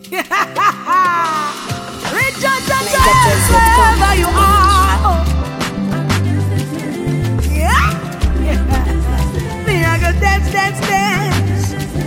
Rejoice and dance wherever you are. Yeah. Me, I go dance, dance, dance.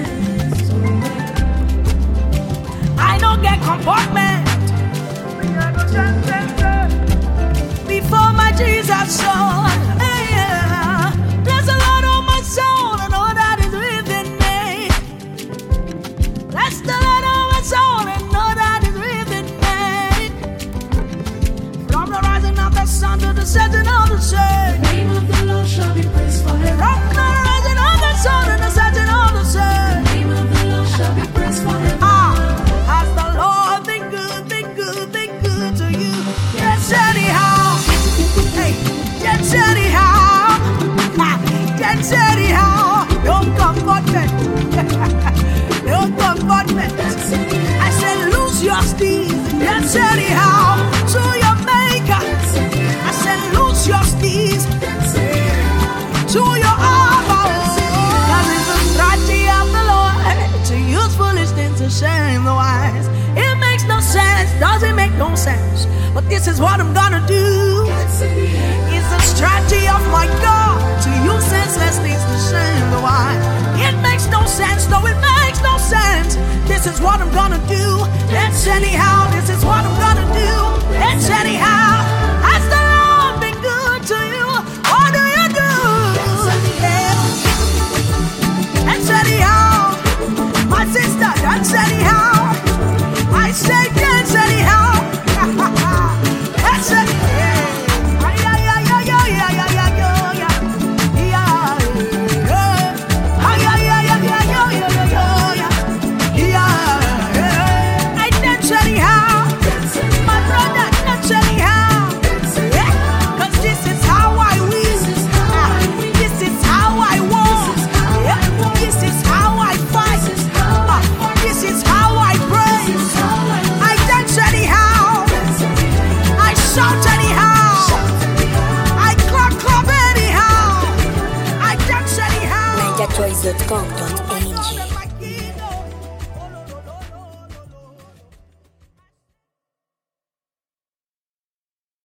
I don't get comportment. Me, I go dance, dance, dance. Before my Jesus soul. Hey, yeah. There's a lot on my soul and all that is within me. Bless the Lord on my soul and all that is within me. From the rising of the sun to the setting of the sun. The name of the Lord shall be praised forever. From the rising of the sun to the setting of the sun. The name of the Lord shall be praised forever. Has the Lord been good, been good, been good to you? Yes, anyhow. Hey, yes, anyhow. Yes, anyhow. No comfortment. No comfortment. I said, lose your steed. Yes, anyhow. To your maker. I said, lose your steed. To your armor. Cause it's the strategy of the Lord to use foolish things to shame the wise. It makes no sense. Doesn't make no sense. But this is what I'm gonna do. It's the strategy of my God to use senseless things to shame the wise. It makes no sense. No, it makes no sense. This is what I'm gonna do. It's anyhow. This is what I'm gonna do. It's anyhow. Has the Lord been good to you? What do you do? It's anyhow. My sister, that's anyhow. I say dance anyhow. That's it. I dance anyhow. My brother, dance anyhow. Yeah, 'cause this is how I win. This is how I walk. Yeah, this is how I fight. This is how I pray. I dance anyhow. I shout anyhow. I clap anyhow. I dance anyhow. NigerChoice.com.ng